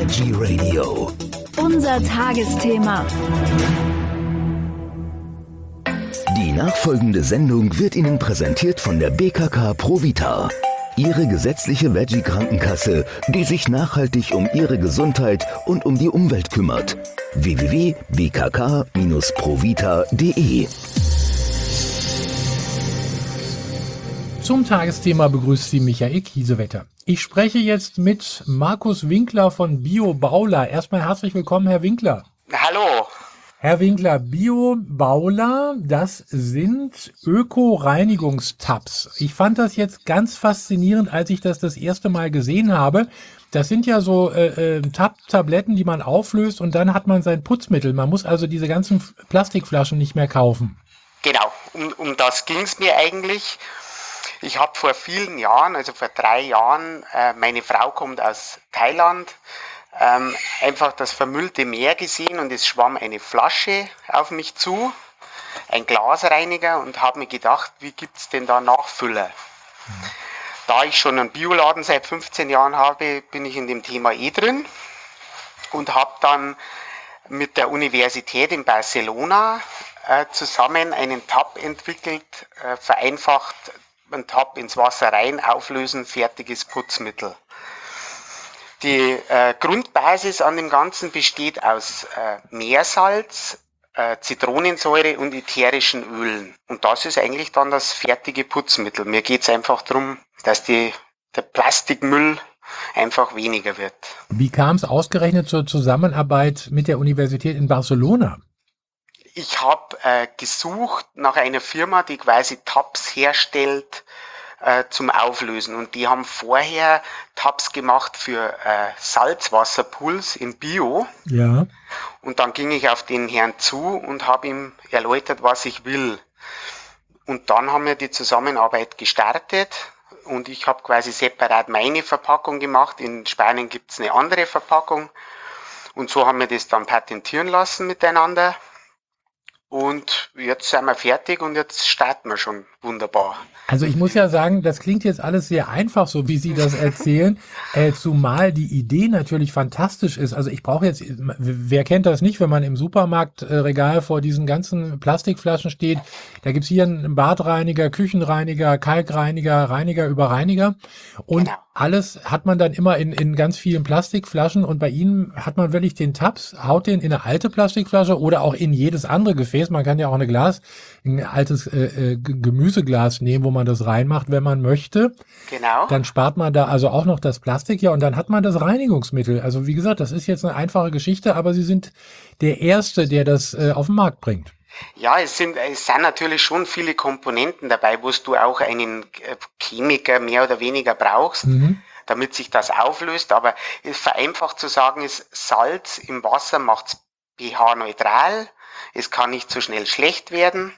Veggie Radio. Unser Tagesthema. Die nachfolgende Sendung wird Ihnen präsentiert von der BKK Provita. Ihre gesetzliche Veggie-Krankenkasse, die sich nachhaltig um Ihre Gesundheit und um die Umwelt kümmert. www.bkk-provita.de. Zum Tagesthema begrüßt Sie Michael Kiesewetter. Ich spreche jetzt mit Markus Winkler von Bio Baula. Erstmal herzlich willkommen, Herr Winkler. Hallo. Herr Winkler, Bio Baula, das sind Öko-Reinigungstabs. Ich fand das jetzt ganz faszinierend, als ich das erste Mal gesehen habe. Das sind ja so Tabletten, die man auflöst und dann hat man sein Putzmittel. Man muss also diese ganzen Plastikflaschen nicht mehr kaufen. Genau, um das ging es mir eigentlich. Ich habe vor vielen Jahren, also vor 3 Jahren, meine Frau kommt aus Thailand, einfach das vermüllte Meer gesehen und es schwamm eine Flasche auf mich zu, ein Glasreiniger, und habe mir gedacht, wie gibt es denn da Nachfüller? Da ich schon einen Bioladen seit 15 Jahren habe, bin ich in dem Thema drin und habe dann mit der Universität in Barcelona zusammen einen Tab entwickelt, vereinfacht, ein Tab ins Wasser rein, auflösen, fertiges Putzmittel. Die Grundbasis an dem Ganzen besteht aus Meersalz, Zitronensäure und ätherischen Ölen. Und das ist eigentlich dann das fertige Putzmittel. Mir geht es einfach darum, dass der Plastikmüll einfach weniger wird. Wie kam es ausgerechnet zur Zusammenarbeit mit der Universität in Barcelona? Ich habe gesucht nach einer Firma, die quasi Tabs herstellt zum Auflösen. Und die haben vorher Tabs gemacht für Salzwasserpools in Bio. Ja. Und dann ging ich auf den Herrn zu und habe ihm erläutert, was ich will. Und dann haben wir die Zusammenarbeit gestartet. Und ich habe quasi separat meine Verpackung gemacht. In Spanien gibt es eine andere Verpackung. Und so haben wir das dann patentieren lassen miteinander. Und jetzt sind wir fertig und jetzt starten wir schon wunderbar. Also ich muss ja sagen, das klingt jetzt alles sehr einfach, so wie Sie das erzählen, zumal die Idee natürlich fantastisch ist. Also ich brauche jetzt, wer kennt das nicht, wenn man im Supermarktregal vor diesen ganzen Plastikflaschen steht, da gibt's hier einen Badreiniger, Küchenreiniger, Kalkreiniger, Reiniger über Reiniger und Genau. alles hat man dann immer in ganz vielen Plastikflaschen und bei Ihnen hat man wirklich den Tabs, haut den in eine alte Plastikflasche oder auch in jedes andere Gefäß. Man kann ja auch ein altes Gemüseglas nehmen, wo man das reinmacht, wenn man möchte. Genau. Dann spart man da also auch noch das Plastik, ja, und dann hat man das Reinigungsmittel. Also wie gesagt, das ist jetzt eine einfache Geschichte, aber Sie sind der Erste, der das auf den Markt bringt. Ja, es sind natürlich schon viele Komponenten dabei, wo du auch einen Chemiker mehr oder weniger brauchst, damit sich das auflöst. Aber es vereinfacht zu sagen, ist Salz im Wasser macht's pH-neutral. Es kann nicht so schnell schlecht werden.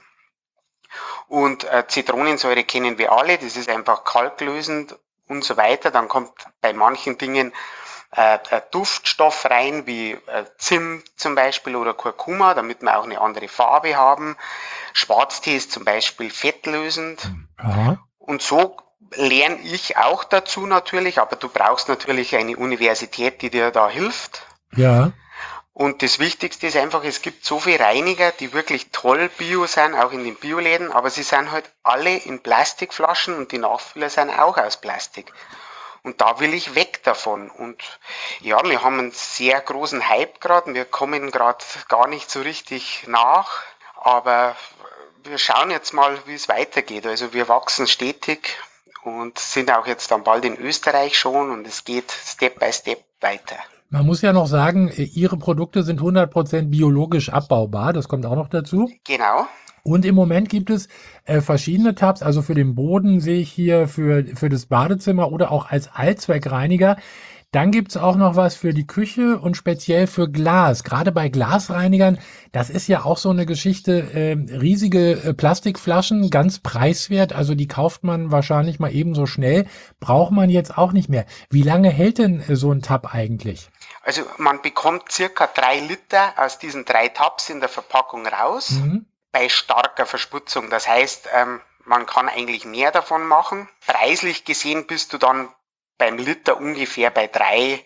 Und Zitronensäure kennen wir alle, das ist einfach kalklösend und so weiter. Dann kommt bei manchen Dingen Duftstoff rein, wie Zimt zum Beispiel oder Kurkuma, damit wir auch eine andere Farbe haben. Schwarztee ist zum Beispiel fettlösend. Aha. Und so lerne ich auch dazu natürlich, aber du brauchst natürlich eine Universität, die dir da hilft. Ja. Und das Wichtigste ist einfach, es gibt so viele Reiniger, die wirklich toll Bio sind, auch in den Bioläden, aber sie sind halt alle in Plastikflaschen und die Nachfüller sind auch aus Plastik. Und da will ich weg davon. Und ja, wir haben einen sehr großen Hype gerade. Wir kommen gerade gar nicht so richtig nach. Aber wir schauen jetzt mal, wie es weitergeht. Also wir wachsen stetig und sind auch jetzt dann bald in Österreich schon. Und es geht Step by Step weiter. Man muss ja noch sagen, Ihre Produkte sind 100% biologisch abbaubar. Das kommt auch noch dazu. Genau. Und im Moment gibt es verschiedene Tabs, also für den Boden sehe ich hier, für das Badezimmer oder auch als Allzweckreiniger. Dann gibt's auch noch was für die Küche und speziell für Glas. Gerade bei Glasreinigern, das ist ja auch so eine Geschichte, riesige Plastikflaschen, ganz preiswert. Also die kauft man wahrscheinlich mal eben so schnell, braucht man jetzt auch nicht mehr. Wie lange hält denn so ein Tab eigentlich? Also man bekommt circa 3 Liter aus diesen 3 Tabs in der Verpackung raus. Bei starker Verschmutzung. Das heißt, man kann eigentlich mehr davon machen. Preislich gesehen bist du dann beim Liter ungefähr bei 3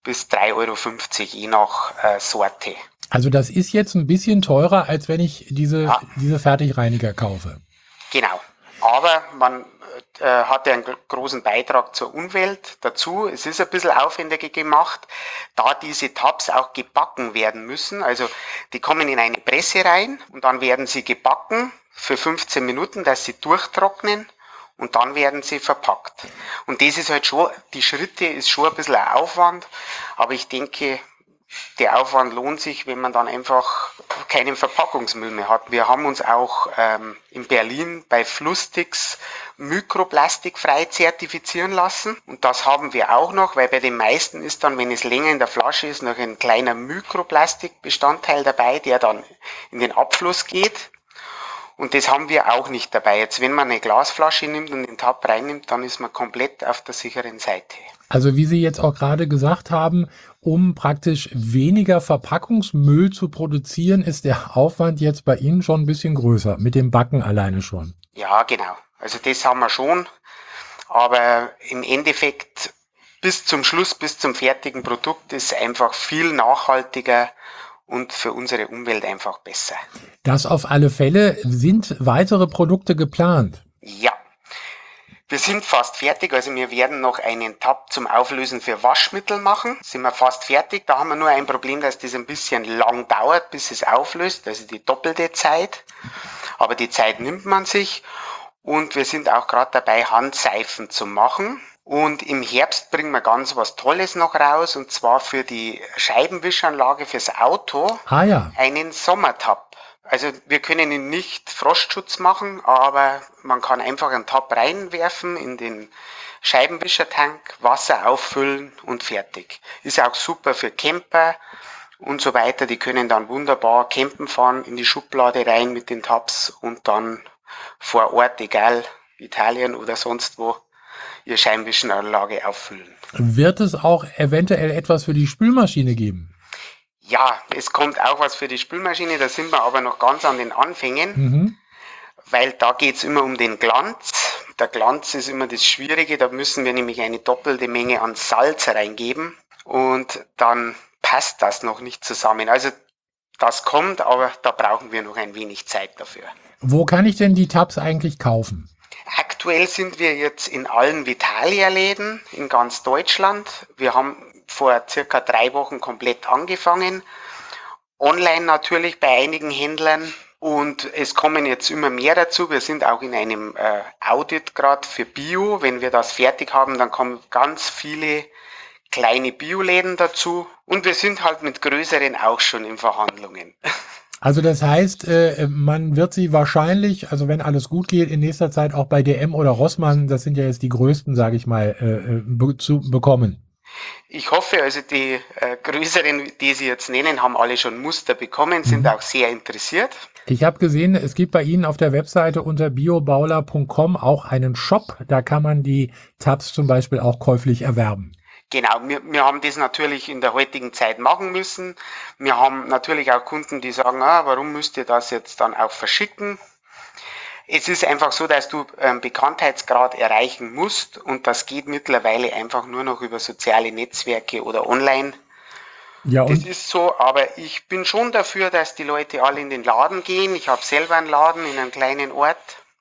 bis 3,50 € je nach Sorte. Also das ist jetzt ein bisschen teurer, als wenn ich diese Fertigreiniger kaufe. Genau. Aber man hat ja einen großen Beitrag zur Umwelt dazu. Es ist ein bisschen aufwendiger gemacht, da diese Tabs auch gebacken werden müssen. Also die kommen in eine Presse rein und dann werden sie gebacken für 15 Minuten, dass sie durchtrocknen und dann werden sie verpackt. Und das ist halt schon, die Schritte ist schon ein bisschen ein Aufwand, aber ich denke, der Aufwand lohnt sich, wenn man dann einfach keinen Verpackungsmüll mehr hat. Wir haben uns auch in Berlin bei Flusstix mikroplastikfrei zertifizieren lassen. Und das haben wir auch noch, weil bei den meisten ist dann, wenn es länger in der Flasche ist, noch ein kleiner Mikroplastikbestandteil dabei, der dann in den Abfluss geht. Und das haben wir auch nicht dabei. Jetzt, wenn man eine Glasflasche nimmt und den Tab reinnimmt, dann ist man komplett auf der sicheren Seite. Also wie Sie jetzt auch gerade gesagt haben, um praktisch weniger Verpackungsmüll zu produzieren, ist der Aufwand jetzt bei Ihnen schon ein bisschen größer, mit dem Backen alleine schon. Ja, genau. Also das haben wir schon. Aber im Endeffekt bis zum Schluss, bis zum fertigen Produkt ist einfach viel nachhaltiger und für unsere Umwelt einfach besser. Das auf alle Fälle. Sind weitere Produkte geplant? Ja. Wir sind fast fertig, also wir werden noch einen Tab zum Auflösen für Waschmittel machen. Sind wir fast fertig, da haben wir nur ein Problem, dass das ein bisschen lang dauert, bis es auflöst, also die doppelte Zeit. Aber die Zeit nimmt man sich und wir sind auch gerade dabei, Handseifen zu machen. Und im Herbst bringen wir ganz was Tolles noch raus, und zwar für die Scheibenwischanlage fürs Auto einen Sommertab. Also wir können ihn nicht Frostschutz machen, aber man kann einfach einen Tab reinwerfen in den Scheibenwischertank, Wasser auffüllen und fertig. Ist auch super für Camper und so weiter. Die können dann wunderbar campen fahren, in die Schublade rein mit den Tabs und dann vor Ort, egal Italien oder sonst wo, ihre Scheibenwischanlage auffüllen. Wird es auch eventuell etwas für die Spülmaschine geben? Ja, es kommt auch was für die Spülmaschine, da sind wir aber noch ganz an den Anfängen, weil da geht's immer um den Glanz. Der Glanz ist immer das Schwierige, da müssen wir nämlich eine doppelte Menge an Salz reingeben und dann passt das noch nicht zusammen. Also das kommt, aber da brauchen wir noch ein wenig Zeit dafür. Wo kann ich denn die Tabs eigentlich kaufen? Aktuell sind wir jetzt in allen Vitalia-Läden in ganz Deutschland. Wir haben vor circa 3 Wochen komplett angefangen. Online natürlich bei einigen Händlern. Und es kommen jetzt immer mehr dazu. Wir sind auch in einem Audit gerade für Bio. Wenn wir das fertig haben, dann kommen ganz viele kleine Bioläden dazu. Und wir sind halt mit größeren auch schon in Verhandlungen. Also das heißt, man wird sie wahrscheinlich, also wenn alles gut geht, in nächster Zeit auch bei DM oder Rossmann, das sind ja jetzt die größten, sage ich mal, zu bekommen. Ich hoffe, also die größeren, die Sie jetzt nennen, haben alle schon Muster bekommen, sind auch sehr interessiert. Ich habe gesehen, es gibt bei Ihnen auf der Webseite unter biobauler.com auch einen Shop, da kann man die Tabs zum Beispiel auch käuflich erwerben. Genau, wir haben das natürlich in der heutigen Zeit machen müssen. Wir haben natürlich auch Kunden, die sagen, warum müsst ihr das jetzt dann auch verschicken? Es ist einfach so, dass du einen Bekanntheitsgrad erreichen musst, und das geht mittlerweile einfach nur noch über soziale Netzwerke oder online. Ja, und das ist so, aber ich bin schon dafür, dass die Leute alle in den Laden gehen. Ich habe selber einen Laden in einem kleinen Ort,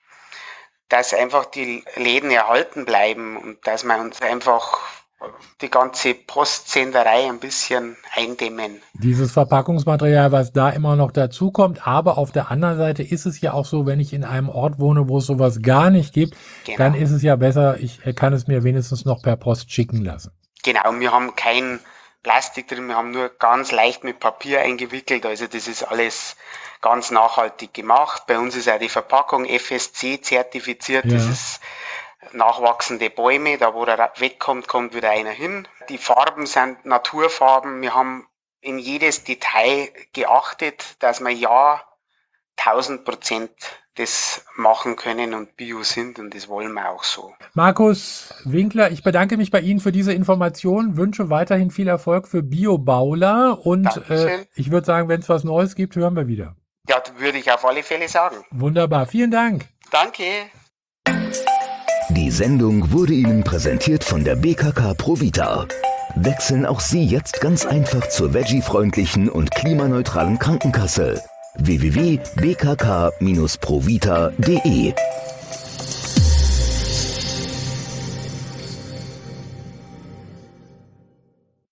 dass einfach die Läden erhalten bleiben und dass wir uns einfach die ganze Postsenderei ein bisschen eindämmen. Dieses Verpackungsmaterial, was da immer noch dazukommt, aber auf der anderen Seite ist es ja auch so, wenn ich in einem Ort wohne, wo es sowas gar nicht gibt, dann ist es ja besser, ich kann es mir wenigstens noch per Post schicken lassen. Genau, wir haben kein Plastik drin, wir haben nur ganz leicht mit Papier eingewickelt, also das ist alles ganz nachhaltig gemacht. Bei uns ist auch die Verpackung FSC zertifiziert, das ist nachwachsende Bäume, da wo er wegkommt, kommt wieder einer hin. Die Farben sind Naturfarben, wir haben in jedes Detail geachtet, dass wir 1000% das machen können und Bio sind, und das wollen wir auch so. Markus Winkler, ich bedanke mich bei Ihnen für diese Information, wünsche weiterhin viel Erfolg für BioBauler und ich würde sagen, wenn es was Neues gibt, hören wir wieder. Ja, würde ich auf alle Fälle sagen. Wunderbar, vielen Dank. Danke. Die Sendung wurde Ihnen präsentiert von der BKK Provita. Wechseln auch Sie jetzt ganz einfach zur veggie-freundlichen und klimaneutralen Krankenkasse. www.bkk-provita.de